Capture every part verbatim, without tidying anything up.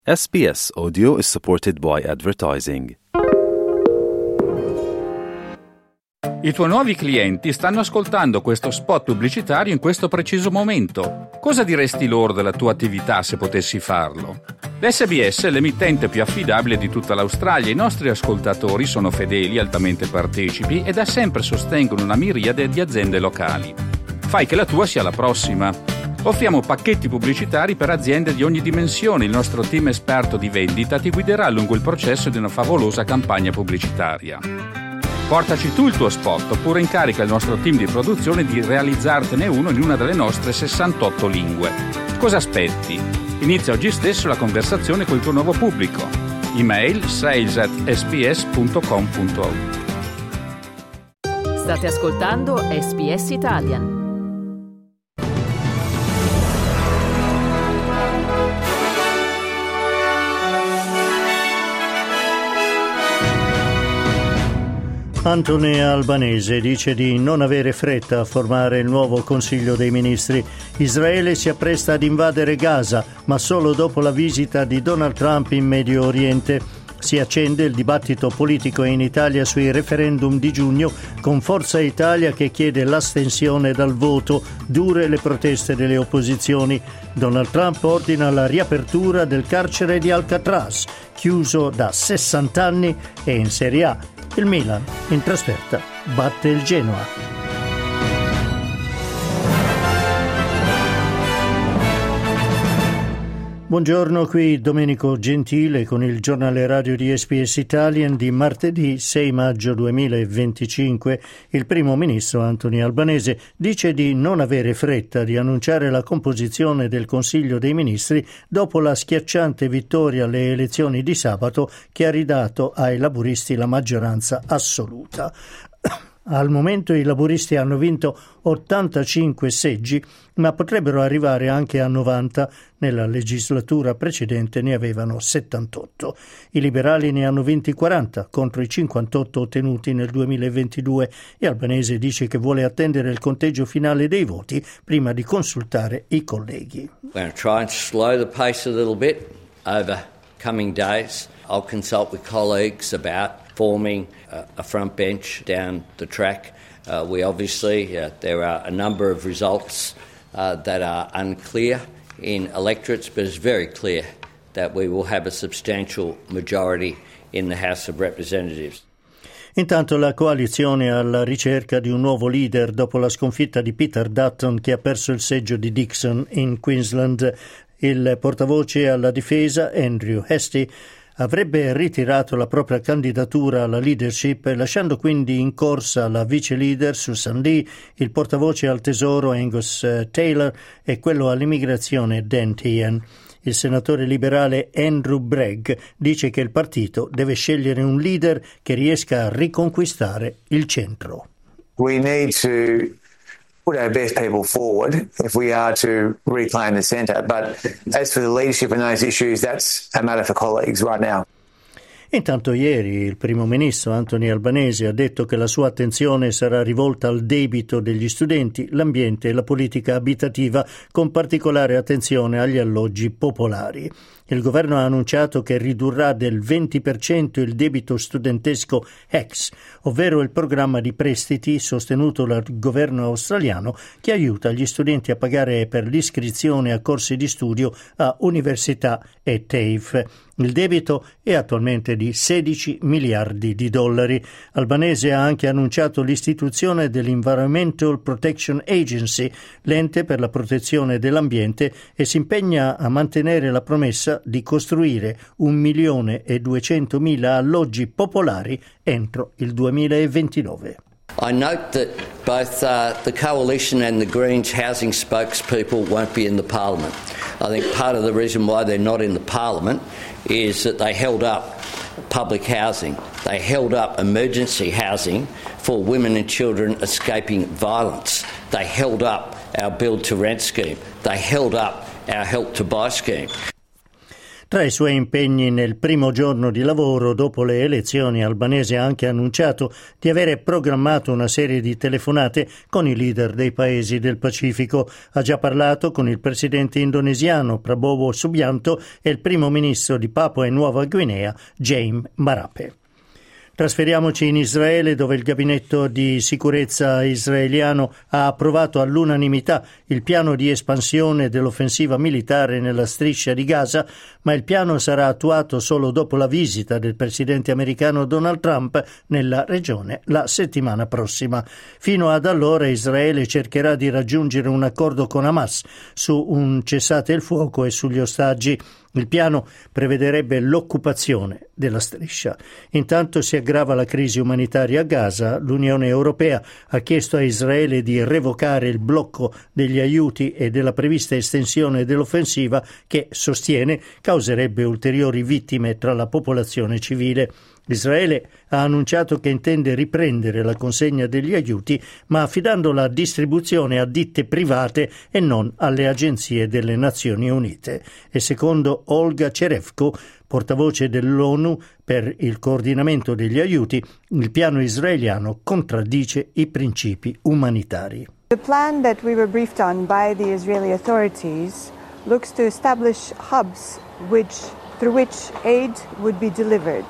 S B S Audio is supported by advertising. I tuoi nuovi clienti stanno ascoltando questo spot pubblicitario in questo preciso momento. Cosa diresti loro della tua attività se potessi farlo? L'S B S è l'emittente più affidabile di tutta l'Australia. I nostri ascoltatori sono fedeli, altamente partecipi e da sempre sostengono una miriade di aziende locali. Fai che la tua sia la prossima. Offriamo pacchetti pubblicitari per aziende di ogni dimensione. Il nostro team esperto di vendita ti guiderà lungo il processo di una favolosa campagna pubblicitaria. Portaci tu il tuo spot oppure incarica il nostro team di produzione di realizzartene uno in una delle nostre sessantotto lingue. Cosa aspetti? Inizia oggi stesso la conversazione col tuo nuovo pubblico. Email sales at s b s punto com punto a u. State ascoltando S B S Italian. Anthony Albanese dice di non avere fretta a formare il nuovo Consiglio dei Ministri. Israele si appresta ad invadere Gaza, ma solo dopo la visita di Donald Trump in Medio Oriente. Si accende il dibattito politico in Italia sui referendum di giugno, con Forza Italia che chiede l'astensione dal voto, dure le proteste delle opposizioni. Donald Trump ordina la riapertura del carcere di Alcatraz, chiuso da sessanta anni, e in Serie A il Milan, in trasferta, batte il Genoa. Buongiorno, qui Domenico Gentile con il giornale radio di S B S Italian di martedì sei maggio duemilaventicinque. Il primo ministro Anthony Albanese dice di non avere fretta di annunciare la composizione del Consiglio dei Ministri dopo la schiacciante vittoria alle elezioni di sabato che ha ridato ai laburisti la maggioranza assoluta. Al momento i laburisti hanno vinto ottantacinque seggi, ma potrebbero arrivare anche a novanta. Nella legislatura precedente ne avevano settantotto. I liberali ne hanno vinti quaranta contro i cinquantotto ottenuti nel duemilaventidue e Albanese dice che vuole attendere il conteggio finale dei voti prima di consultare i colleghi. We're going to try and slow the pace a little bit over coming days. I'll consult with colleagues about forming uh, a front bench down the track. Uh, we obviously, uh, there are a number of results uh, that are unclear in electorates, but it's very clear that we will have a substantial majority in the House of Representatives. Intanto la coalizione è alla ricerca di un nuovo leader dopo la sconfitta di Peter Dutton, che ha perso il seggio di Dickson in Queensland. Il portavoce alla difesa, Andrew Hastie, avrebbe ritirato la propria candidatura alla leadership, lasciando quindi in corsa la vice leader Susan Lee, il portavoce al tesoro Angus Taylor e quello all'immigrazione Dan Tehan. Il senatore liberale Andrew Bragg dice che il partito deve scegliere un leader che riesca a riconquistare il centro. We need to put our best people forward if we are to reclaim the centre. But as for the leadership in those issues, that's a matter for colleagues right now. Intanto ieri il primo ministro Anthony Albanese ha detto che la sua attenzione sarà rivolta al debito degli studenti, l'ambiente e la politica abitativa, con particolare attenzione agli alloggi popolari. Il governo ha annunciato che ridurrà del venti per cento il debito studentesco H E C S, ovvero il programma di prestiti sostenuto dal governo australiano che aiuta gli studenti a pagare per l'iscrizione a corsi di studio a università e T A F E. Il debito è attualmente di sedici miliardi di dollari. Albanese ha anche annunciato l'istituzione dell'Environmental Protection Agency, l'ente per la protezione dell'ambiente, e si impegna a mantenere la promessa di costruire un milione e duecentomila alloggi popolari entro il duemilaventinove. I note that both uh, the Coalition and the Greens housing spokespeople won't be in the Parliament. I think part of the reason why they're not in the Parliament is that they held up public housing. They held up emergency housing for women and children escaping violence. They held up our build to rent scheme. They held up our help to buy scheme. Tra i suoi impegni nel primo giorno di lavoro dopo le elezioni, Albanese ha anche annunciato di avere programmato una serie di telefonate con i leader dei paesi del Pacifico. Ha già parlato con il presidente indonesiano Prabowo Subianto e il primo ministro di Papua e Nuova Guinea James Marape. Trasferiamoci in Israele, dove il gabinetto di sicurezza israeliano ha approvato all'unanimità il piano di espansione dell'offensiva militare nella striscia di Gaza, ma il piano sarà attuato solo dopo la visita del presidente americano Donald Trump nella regione la settimana prossima. Fino ad allora Israele cercherà di raggiungere un accordo con Hamas su un cessate il fuoco e sugli ostaggi. Il piano prevederebbe l'occupazione della striscia. Intanto si aggrava la crisi umanitaria a Gaza. L'Unione Europea ha chiesto a Israele di revocare il blocco degli aiuti e della prevista estensione dell'offensiva che, sostiene, causerebbe ulteriori vittime tra la popolazione civile. Israele ha annunciato che intende riprendere la consegna degli aiuti, ma affidando la distribuzione a ditte private e non alle agenzie delle Nazioni Unite. E secondo Olga Cherevko, portavoce dell'ONU per il coordinamento degli aiuti, il piano israeliano contraddice i principi umanitari. The plan that we were briefed on by the Israeli authorities looks to establish hubs which, through which aid would be delivered.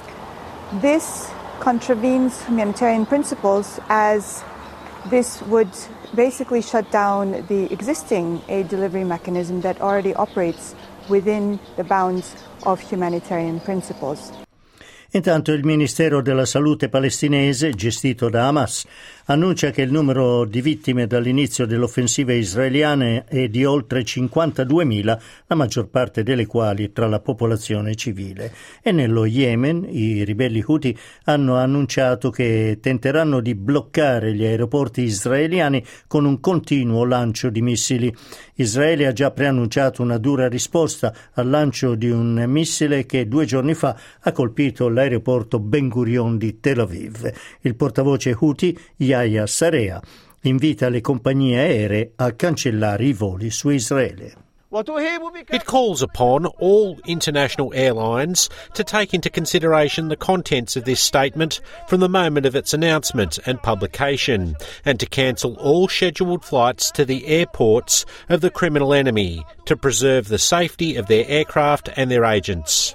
This contravenes humanitarian principles, as this would basically shut down the existing aid delivery mechanism that already operates within the bounds of humanitarian principles. Intanto il Ministero della Salute palestinese, gestito da Hamas, annuncia che il numero di vittime dall'inizio dell'offensiva israeliana è di oltre cinquantaduemila, la maggior parte delle quali tra la popolazione civile. E nello Yemen i ribelli Houthi hanno annunciato che tenteranno di bloccare gli aeroporti israeliani con un continuo lancio di missili. Israele ha già preannunciato una dura risposta al lancio di un missile che due giorni fa ha colpito l'aeroporto Ben Gurion di Tel Aviv. Il portavoce Houthi, Yahya Sarea, invita le compagnie aeree a cancellare i voli su Israele. It calls upon all international airlines to take into consideration the contents of this statement from the moment of its announcement and publication, and to cancel all scheduled flights to the airports of the criminal enemy to preserve the safety of their aircraft and their agents.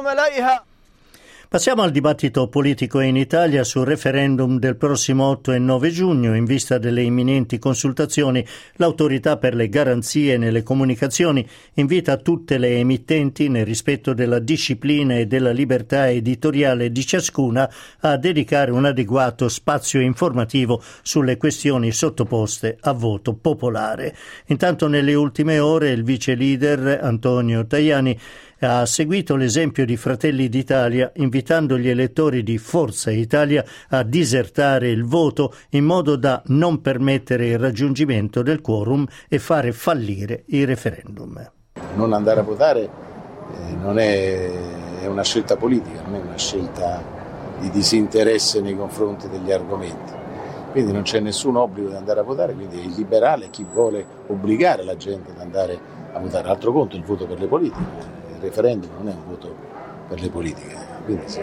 Passiamo al dibattito politico in Italia sul referendum del prossimo otto e nove giugno. In vista delle imminenti consultazioni, l'Autorità per le garanzie nelle comunicazioni invita tutte le emittenti, nel rispetto della disciplina e della libertà editoriale di ciascuna, a dedicare un adeguato spazio informativo sulle questioni sottoposte a voto popolare. Intanto nelle ultime ore il vice leader Antonio Tajani ha seguito l'esempio di Fratelli d'Italia, invitando gli elettori di Forza Italia a disertare il voto in modo da non permettere il raggiungimento del quorum e fare fallire il referendum. Non andare a votare eh, non è, è una scelta politica, non è una scelta di disinteresse nei confronti degli argomenti. Quindi non c'è nessun obbligo di andare a votare, quindi è illiberale chi vuole obbligare la gente ad andare a votare. Altro conto il voto per le politiche. Il referendum non è un voto per le politiche, quindi se,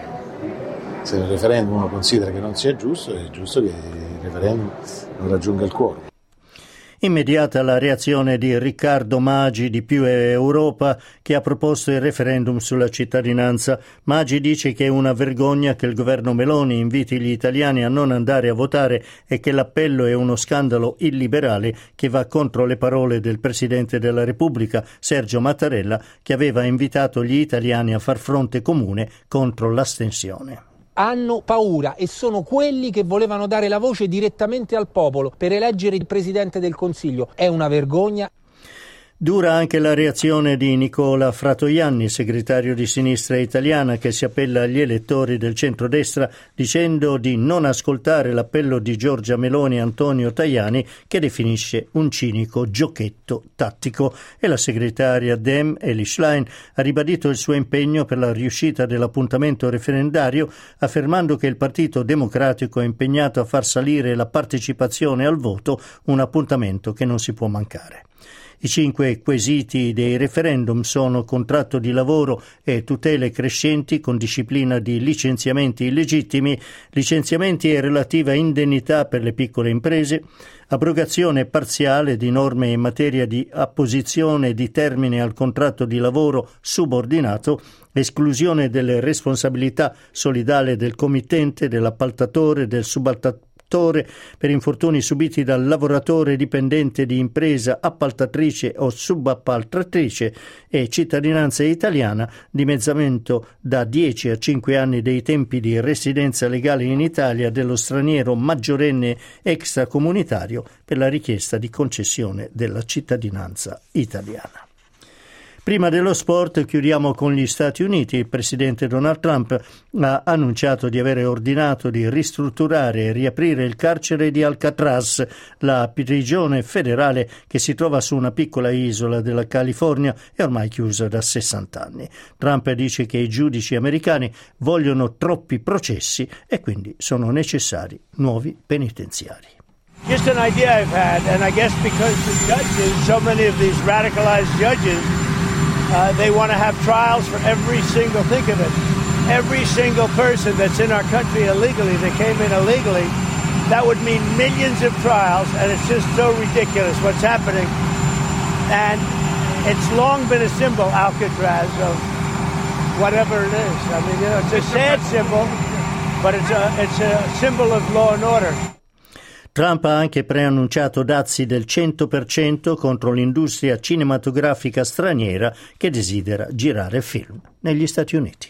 se il referendum uno considera che non sia giusto, è giusto che il referendum non raggiunga il quorum. Immediata la reazione di Riccardo Maggi di Più Europa, che ha proposto il referendum sulla cittadinanza. Maggi dice che è una vergogna che il governo Meloni inviti gli italiani a non andare a votare e che l'appello è uno scandalo illiberale che va contro le parole del Presidente della Repubblica, Sergio Mattarella, che aveva invitato gli italiani a far fronte comune contro l'astensione. Hanno paura e sono quelli che volevano dare la voce direttamente al popolo per eleggere il Presidente del Consiglio. È una vergogna. Dura anche la reazione di Nicola Fratoianni, segretario di Sinistra Italiana, che si appella agli elettori del centrodestra dicendo di non ascoltare l'appello di Giorgia Meloni e Antonio Tajani, che definisce un cinico giochetto tattico. E la segretaria Dem, Eli Schlein, ha ribadito il suo impegno per la riuscita dell'appuntamento referendario, affermando che il Partito Democratico è impegnato a far salire la partecipazione al voto, un appuntamento che non si può mancare. I cinque quesiti dei referendum sono contratto di lavoro e tutele crescenti con disciplina di licenziamenti illegittimi, licenziamenti e relativa indennità per le piccole imprese, abrogazione parziale di norme in materia di apposizione di termine al contratto di lavoro subordinato, esclusione delle responsabilità solidali del committente, dell'appaltatore, del subappaltatore per infortuni subiti dal lavoratore dipendente di impresa appaltatrice o subappaltatrice e cittadinanza italiana, dimezzamento da dieci a cinque anni dei tempi di residenza legale in Italia dello straniero maggiorenne extracomunitario per la richiesta di concessione della cittadinanza italiana. Prima dello sport chiudiamo con gli Stati Uniti. Il presidente Donald Trump ha annunciato di avere ordinato di ristrutturare e riaprire il carcere di Alcatraz, la prigione federale che si trova su una piccola isola della California e ormai chiusa da sessanta anni. Trump dice che i giudici americani vogliono troppi processi e quindi sono necessari nuovi penitenziari. Just an idea I've had, and I guess because the judges, so many of these radicalized judges, Uh, they want to have trials for every single, think of it, every single person that's in our country illegally, that came in illegally, that would mean millions of trials, and it's just so ridiculous what's happening. And it's long been a symbol, Alcatraz, of whatever it is. I mean, you know, it's a sad symbol, but it's a, it's a symbol of law and order. Trump ha anche preannunciato dazi del cento per cento contro l'industria cinematografica straniera che desidera girare film negli Stati Uniti.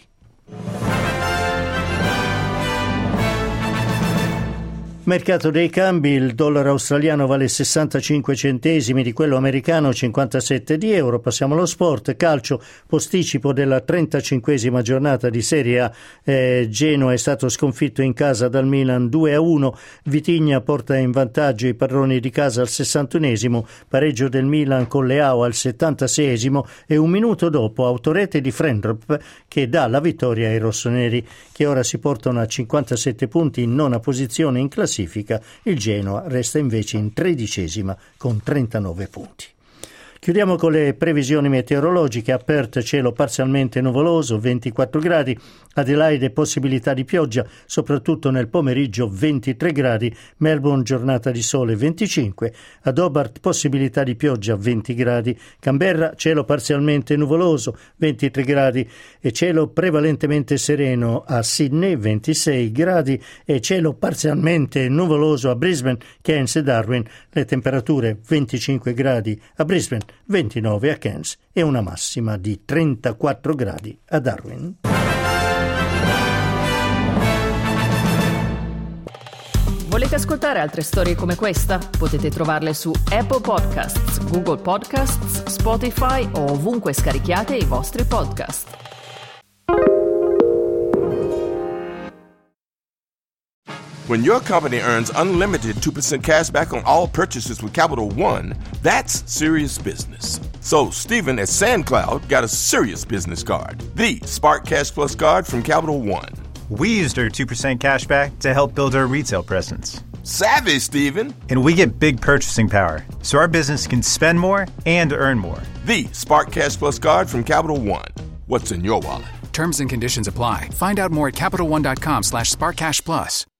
Mercato dei cambi, il dollaro australiano vale sessantacinque centesimi di quello americano, cinquantasette di euro. Passiamo allo sport, calcio, posticipo della trentacinquesima giornata di Serie A. Eh, Genoa è stato sconfitto in casa dal Milan due a uno, Vitigna porta in vantaggio i padroni di casa al sessantunesimo, pareggio del Milan con Leao al settantaseiesimo e un minuto dopo autorete di Frendrup che dà la vittoria ai rossoneri, che ora si portano a cinquantasette punti in nona posizione in classifica. Il Genoa resta invece in tredicesima con trentanove punti. Chiudiamo con le previsioni meteorologiche. A Perth cielo parzialmente nuvoloso, ventiquattro gradi. Adelaide possibilità di pioggia, soprattutto nel pomeriggio, ventitré gradi. Melbourne giornata di sole, venticinque. Ad Hobart possibilità di pioggia, venti gradi. Canberra cielo parzialmente nuvoloso, ventitré gradi. E cielo prevalentemente sereno a Sydney, ventisei gradi. E cielo parzialmente nuvoloso a Brisbane, Cairns e Darwin. Le temperature venticinque gradi a Brisbane, ventinove a Cairns e una massima di trentaquattro gradi a Darwin. Volete ascoltare altre storie come questa? Potete trovarle su Apple Podcasts, Google Podcasts, Spotify o ovunque scarichiate i vostri podcast. When your company earns unlimited two percent cash back on all purchases with Capital One, that's serious business. So Stephen at SandCloud got a serious business card, the Spark Cash Plus card from Capital One. We used our two percent cash back to help build our retail presence. Savvy, Stephen. And we get big purchasing power, so our business can spend more and earn more. The Spark Cash Plus card from Capital One. What's in your wallet? Terms and conditions apply. Find out more at CapitalOne.com slash SparkCashPlus.